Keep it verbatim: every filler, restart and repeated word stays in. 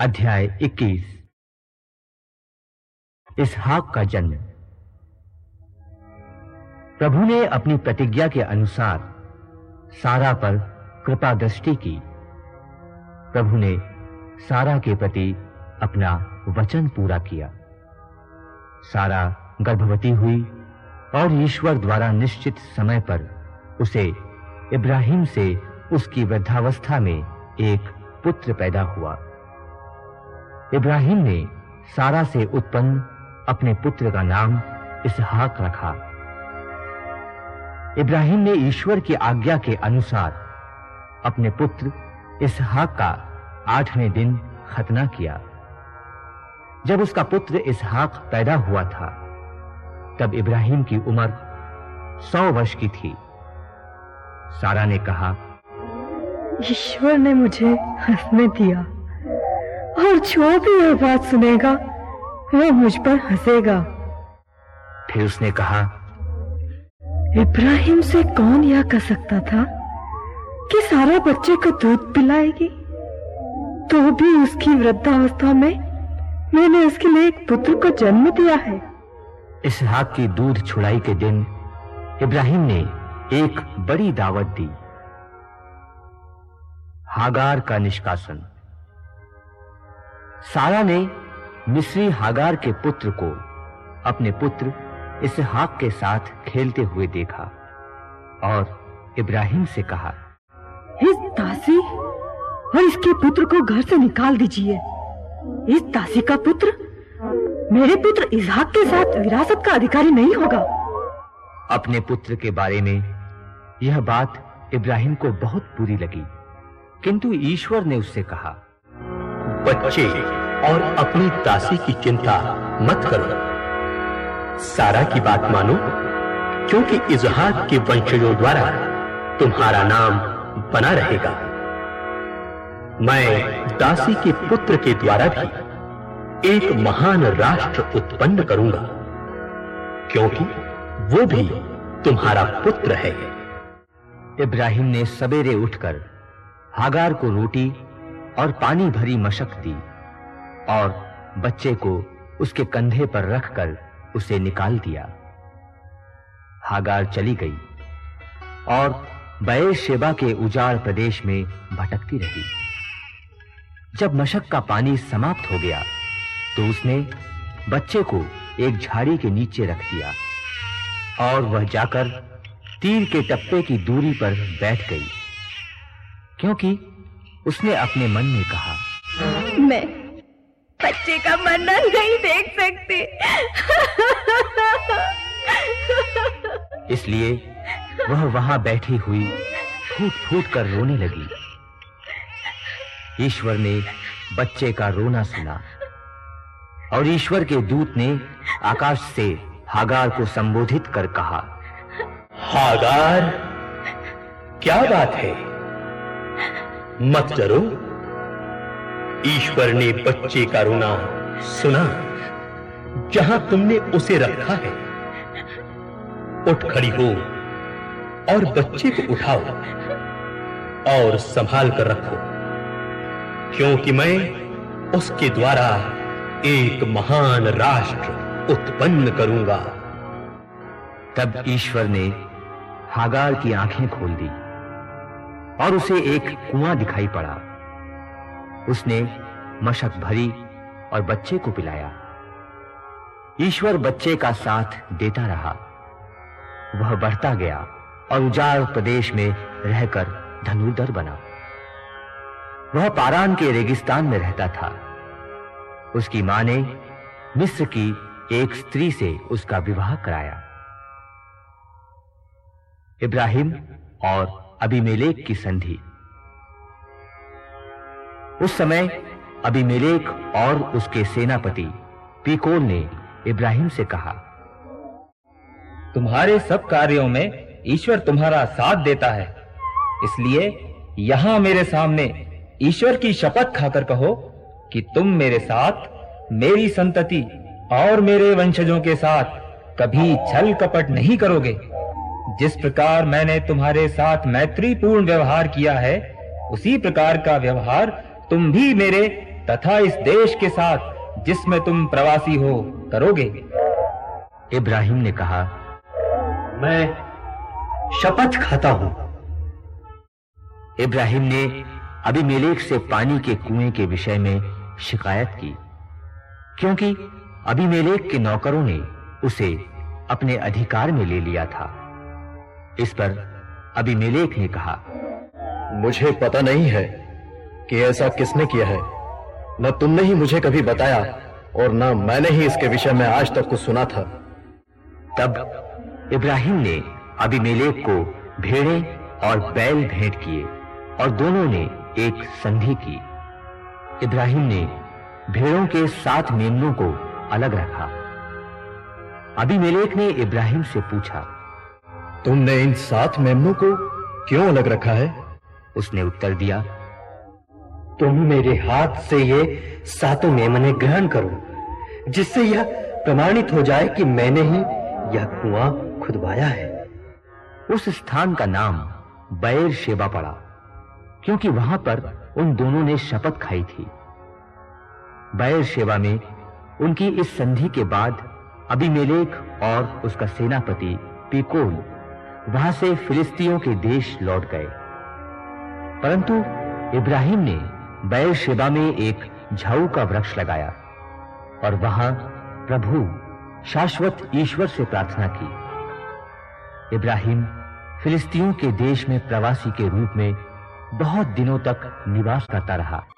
अध्याय इक्कीस। इसहाक का जन्म। प्रभु ने अपनी प्रतिज्ञा के अनुसार सारा पर कृपा दृष्टि की। प्रभु ने सारा के प्रति अपना वचन पूरा किया। सारा गर्भवती हुई और ईश्वर द्वारा निश्चित समय पर उसे इब्राहिम से उसकी वृद्धावस्था में एक पुत्र पैदा हुआ। इब्राहिम ने सारा से उत्पन्न अपने पुत्र का नाम इसहाक रखा। इब्राहिम ने ईश्वर की आज्ञा के अनुसार अपने पुत्र इसहाक का आठवें दिन खतना किया। जब उसका पुत्र इसहाक पैदा हुआ था, तब इब्राहिम की उम्र सौ वर्ष की थी। सारा ने कहा, ईश्वर ने मुझे हंसने दिया और जो भी यह बात सुनेगा वह मुझ पर हंसेगा। फिर उसने कहा, इब्राहिम से कौन यह कह सकता था कि सारा बच्चे को दूध पिलाएगी? तो भी उसकी वृद्धावस्था में मैंने उसके लिए एक पुत्र को जन्म दिया है। इसहाक की दूध छुड़ाई के दिन इब्राहिम ने एक बड़ी दावत दी। हागार का निष्कासन। सारा ने मिस्री हागार के पुत्र को अपने पुत्र इसहाक के साथ खेलते हुए देखा और इब्राहिम से कहा, इस दासी और इसके पुत्र को घर से निकाल दीजिए। इस दासी का पुत्र मेरे पुत्र इसहाक के साथ विरासत का अधिकारी नहीं होगा। अपने पुत्र के बारे में यह बात इब्राहिम को बहुत बुरी लगी, किंतु ईश्वर ने उससे कहा, बच्चे और अपनी दासी की चिंता मत करो। सारा की बात मानो, क्योंकि इसहाक के वंशजों द्वारा तुम्हारा नाम बना रहेगा। मैं दासी के पुत्र के द्वारा भी एक महान राष्ट्र उत्पन्न करूंगा, क्योंकि वो भी तुम्हारा पुत्र है। इब्राहिम ने सवेरे उठकर हागार को रोटी और पानी भरी मशक दी और बच्चे को उसके कंधे पर रखकर उसे निकाल दिया। हागार चली गई और बेएरशेबा के उजाड़ प्रदेश में भटकती रही। जब मशक का पानी समाप्त हो गया, तो उसने बच्चे को एक झाड़ी के नीचे रख दिया और वह जाकर तीर के टप्पे की दूरी पर बैठ गई, क्योंकि उसने अपने मन में कहा, मैं बच्चे का मरना नहीं देख सकती। इसलिए वह वहां बैठी हुई फूट-फूट कर रोने लगी। ईश्वर ने बच्चे का रोना सुना और ईश्वर के दूत ने आकाश से हागार को संबोधित कर कहा, हागार, क्या बात है? मत डरो। ईश्वर ने बच्चे का रोना सुना जहां तुमने उसे रखा है। उठ खड़ी हो और बच्चे को उठाओ और संभाल कर रखो, क्योंकि मैं उसके द्वारा एक महान राष्ट्र उत्पन्न करूंगा। तब ईश्वर ने हागार की आंखें खोल दी और उसे एक कुआं दिखाई पड़ा। उसने मशक भरी और बच्चे को पिलाया। ईश्वर बच्चे का साथ देता रहा। वह बढ़ता गया और उजाड़ प्रदेश में रहकर धनुर्धर बना। वह पारान के रेगिस्तान में रहता था। उसकी मां ने मिस्र की एक स्त्री से उसका विवाह कराया। इब्राहिम और अबीमेलेक की संधि। उस समय अबीमेलेक और उसके सेनापति पीकोल ने इब्राहिम से कहा, तुम्हारे सब कार्यों में ईश्वर तुम्हारा साथ देता है, इसलिए यहां मेरे सामने ईश्वर की शपथ खाकर कहो कि तुम मेरे साथ, मेरी संतति और मेरे वंशजों के साथ कभी छल कपट नहीं करोगे। जिस प्रकार मैंने तुम्हारे साथ मैत्रीपूर्ण व्यवहार किया है, उसी प्रकार का व्यवहार तुम भी मेरे तथा इस देश के साथ जिसमें तुम प्रवासी हो करोगे? इब्राहिम ने कहा, मैं शपथ खाता हूं। इब्राहिम ने अबीमेलेक से पानी के कुएं के विषय में शिकायत की, क्योंकि अबीमेलेक के नौकरों ने उसे अपने अधिकार में ले लिया था। इस पर अबीमेलेक ने कहा, मुझे पता नहीं है कि ऐसा किसने किया है। न तुमने ही मुझे कभी बताया और न मैंने ही इसके विषय में आज तक कुछ सुना था। तब इब्राहिम ने अबीमेलेक को भेड़ें और बैल भेंट किए और दोनों ने एक संधि की। इब्राहिम ने भेड़ों के सात मेमनों को अलग रखा। अबीमेलेक ने इब्राहिम से पूछा, तुमने इन सात मेमनों को क्यों अलग रखा है? उसने उत्तर दिया, तुम मेरे हाथ से ये सातों मेमने ग्रहण करो, जिससे यह प्रमाणित हो जाए कि मैंने ही यह कुआं खुदवाया है। उस स्थान का नाम बैर शेबा पड़ा, क्योंकि वहां पर उन दोनों ने शपथ खाई थी। बैर शेबा में उनकी इस संधि के बाद अबीमेलेक और उसका सेनापति पीकोल वहां से फिलिस्तियों के देश लौट गए। परंतु इब्राहिम ने बैर शेबा में एक झाऊ का वृक्ष लगाया और वहां प्रभु शाश्वत ईश्वर से प्रार्थना की। इब्राहिम फिलिस्तियों के देश में प्रवासी के रूप में बहुत दिनों तक निवास करता रहा।